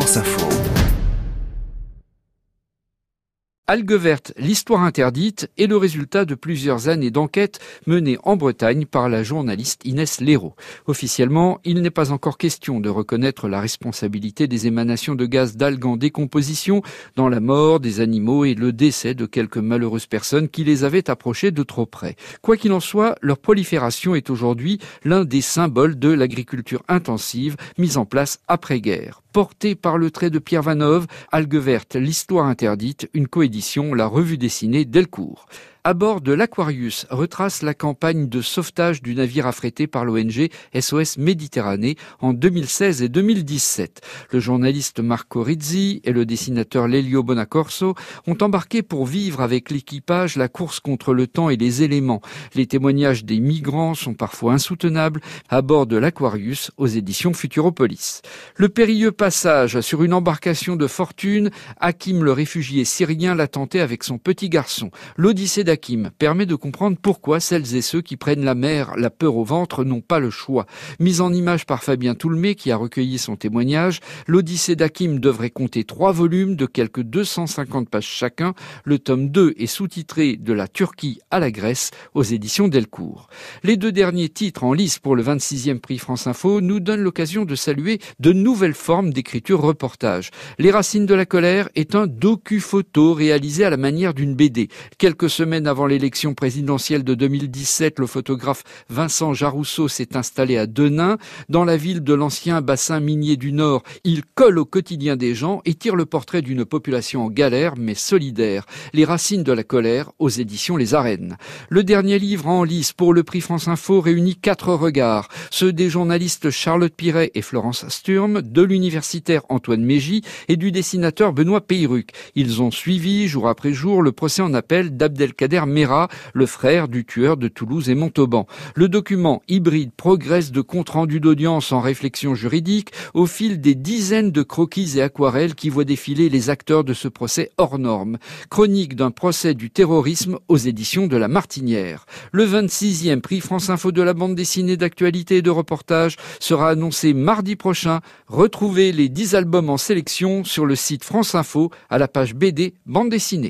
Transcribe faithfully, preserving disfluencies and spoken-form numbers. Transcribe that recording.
France Info. Algues vertes, l'histoire interdite est le résultat de plusieurs années d'enquête menées en Bretagne par la journaliste Inès Léraud. Officiellement, il n'est pas encore question de reconnaître la responsabilité des émanations de gaz d'algues en décomposition dans la mort des animaux et le décès de quelques malheureuses personnes qui les avaient approchées de trop près. Quoi qu'il en soit, leur prolifération est aujourd'hui l'un des symboles de l'agriculture intensive mise en place après-guerre. Portée par le trait de Pierre Vanhove, Algues vertes, l'histoire interdite, une coédition, la revue dessinée Delcourt. À bord de l'Aquarius retrace la campagne de sauvetage du navire affrété par l'O N G S O S Méditerranée en deux mille seize et deux mille dix-sept. Le journaliste Marco Rizzi et le dessinateur Lelio Bonacorso ont embarqué pour vivre avec l'équipage la course contre le temps et les éléments. Les témoignages des migrants sont parfois insoutenables à bord de l'Aquarius aux éditions Futuropolis. Le périlleux passage sur une embarcation de fortune, Hakim le réfugié syrien l'a tenté avec son petit garçon. L'Odyssée d'Hakim permet de comprendre pourquoi celles et ceux qui prennent la mer, la peur au ventre, n'ont pas le choix. Mise en image par Fabien Toulmé, qui a recueilli son témoignage, l'Odyssée d'Hakim devrait compter trois volumes de quelques deux cent cinquante pages chacun. Le tome deux est sous-titré De la Turquie à la Grèce aux éditions Delcourt. Les deux derniers titres en lice pour le vingt-sixième prix France Info nous donnent l'occasion de saluer de nouvelles formes d'écriture reportage. Les Racines de la colère est un docu-photo réalisé à la manière d'une B D. Quelques semaines avant l'élection présidentielle de deux mille dix-sept, le photographe Vincent Jarousseau s'est installé à Denain. Dans la ville de l'ancien bassin minier du Nord, il colle au quotidien des gens et tire le portrait d'une population en galère mais solidaire. Les Racines de la colère aux éditions Les Arènes. Le dernier livre en lice pour le prix France Info réunit quatre regards. Ceux des journalistes Charlotte Piret et Florence Sturm, de l'universitaire Antoine Mégy et du dessinateur Benoît Peyruc. Ils ont suivi jour après jour le procès en appel d'Abdelkader Mera, le frère du tueur de Toulouse et Montauban. Le document hybride progresse de compte rendu d'audience en réflexion juridique au fil des dizaines de croquis et aquarelles qui voient défiler les acteurs de ce procès hors norme. Chronique d'un procès du terrorisme aux éditions de La Martinière. Le vingt-sixième prix France Info de la bande dessinée d'actualité et de reportage sera annoncé mardi prochain. Retrouvez les dix albums en sélection sur le site France Info à la page B D bande dessinée.